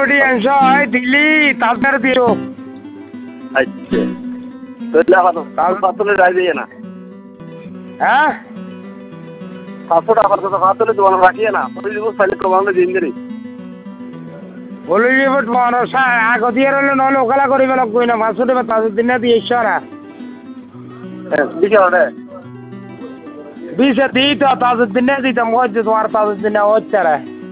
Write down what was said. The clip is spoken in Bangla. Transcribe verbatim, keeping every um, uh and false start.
কোটি অংশ হয় দিলি তারপরে দিও আচ্ছা তাহলে আবার সাতলে যাই দিয়ে না হ্যাঁ সাতশো টাকার কথা সাতলে দোকান রাখিয়ে না পরে দিব তাহলে প্রমাণ দিন দেরি বলে যাব তোমার আগে দিয়ে রইল নহলে ওখালা করিবে লাগবে না পাঁচশো টাকা তাদের দিনে দিয়ে ইশারা হ্যাঁ দিকে ওরে বিশে দিই তো তাদের দিনে দিতাম হচ্ছে তোমার তাদের দিনে হচ্ছে রে